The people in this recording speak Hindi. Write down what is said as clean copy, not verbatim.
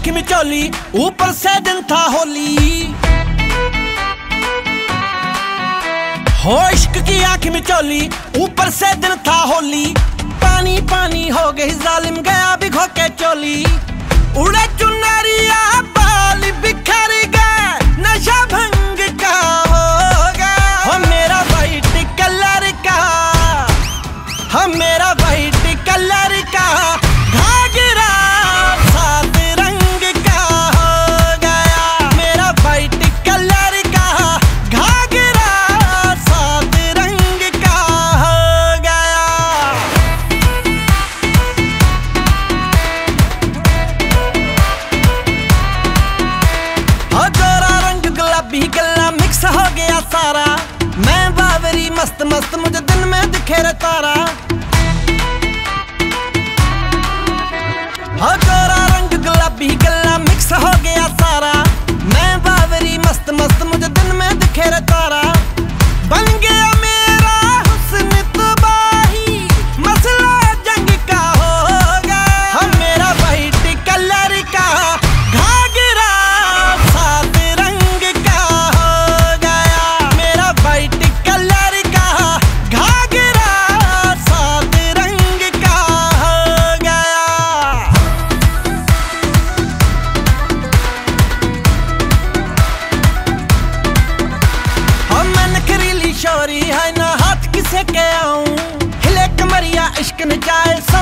आंख में चोली, ऊपर से दिन था होली। हो इश्क की आंख में चोली, ऊपर से दिन था होली। पानी पानी हो गई जालिम, गया भिगो के चोली। उड़े चुनरिया बाल बिखर गए, नशा भंग का हो गया। हो मेरा वाइट कलर का, हो मेरा वाइट कलर का घाघरा सात रंग का हो गया। मेरा वाइट कलर का घाघरा सात रंग का हो गया। हो गोरा रंग गुलाबी गला मिक्स हो गया सारा। मैं बावरी मस्त मस्त, मुझे दिन में दिखे रे तारा। हो गोरा रंग गुलाबी गला मिक्स हो गया सारा। मैं बावरी मस्त मस्त, मुझे दिन में दिखे रे तारा। बन गया मेरा हुस्न तबाही, मसला जंग का हो गया। हो मेरा वाइट कलर का घाघरा सात रंग का हो गया। मेरा वाइट कलर का घाघरा सात रंग का हो गया। हो मैं नखरीली शोरी है ना, हाथ किसे के आऊं। हिले कमरिया इश्क न जाए